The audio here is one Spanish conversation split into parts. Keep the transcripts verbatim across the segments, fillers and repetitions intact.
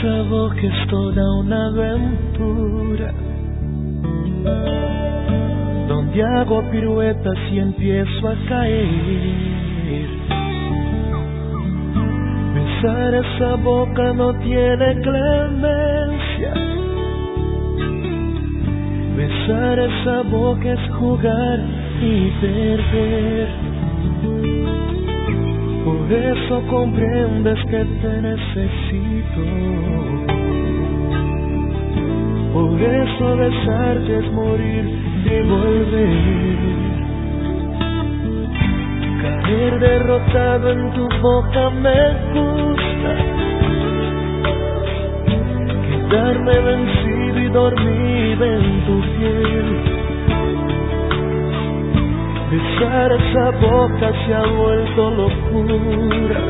esa boca es toda una aventura, donde hago piruetas y empiezo a caer. Besar esa boca no tiene clemencia. Besar esa boca es jugar y perder. Por eso comprendes que te necesito. Por eso besarte es morir y volver. Caer derrotado en tu boca me gusta. Quedarme vencido y dormir en tu piel. Besar esa boca se ha vuelto locura.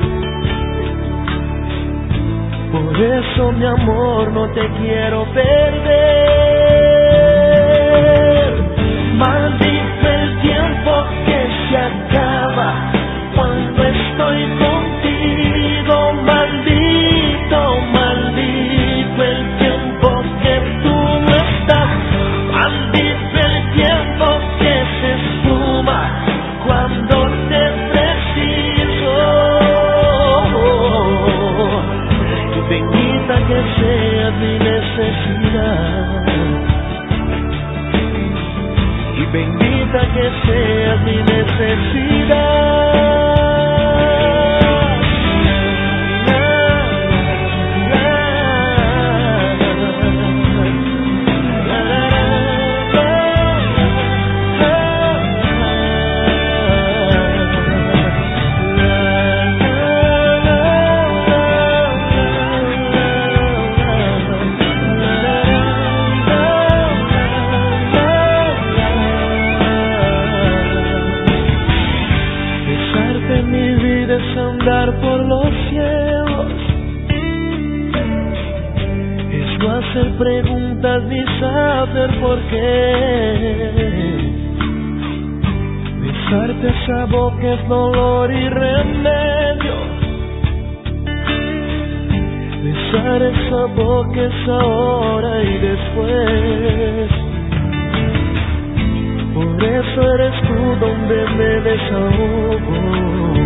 Por eso, mi amor, no te quiero perder. Maldito el tiempo que se acaba cuando estoy contigo. Maldito, maldito el tiempo que tú no estás. Maldito el tiempo que se esfuma cuando te preciso. Y bendita que sea mi necesidad. Y bendita que sea mi necesidad. Andar por los cielos, es no hacer preguntas ni saber por qué. Besarte esa boca es dolor y remedio. Besar esa boca es ahora y después. Por eso eres tú donde me desahogo.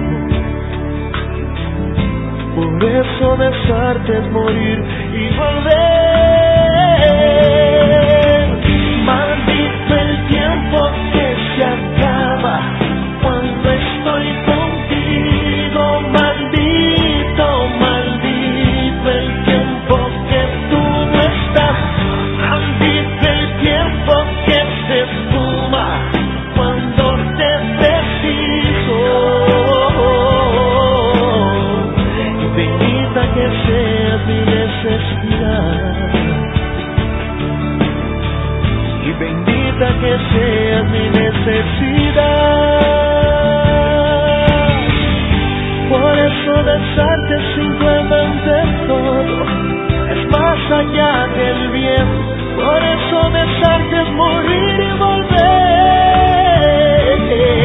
Por eso besarte es morir y volver. Maldito el tiempo que se acaba cuando estoy contigo. Maldito, maldito el tiempo que tú no estás. Maldito el tiempo que se esfuma cuando te preciso. Que sea mi necesidad. Y bendita que sea mi necesidad. Por eso besarte simplemente todo es más allá que el bien. Por eso besarte es morir y volver.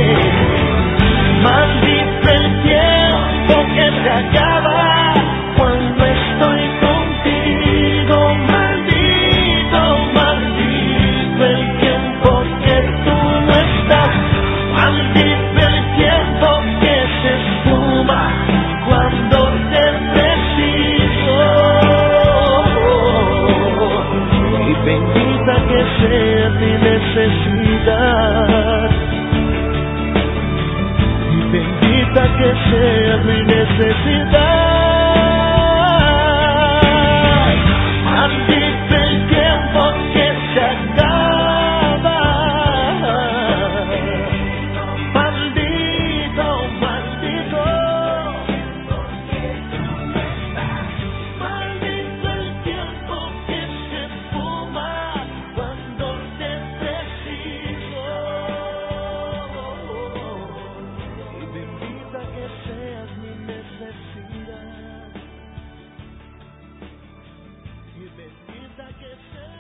Maldito el tiempo que se acaba cuando estoy contigo. Maldito, maldito el tiempo que tú no estás. Maldito el tiempo que se esfuma cuando te preciso. Y bendita que sea mi necesidad. Y bendita que sea mi necesidad. Maldito el tiempo que se acaba. Maldito, maldito. Maldito el tiempo que se esfuma cuando te preciso. Y bendita que seas mi necesidad. Y bendita que sea.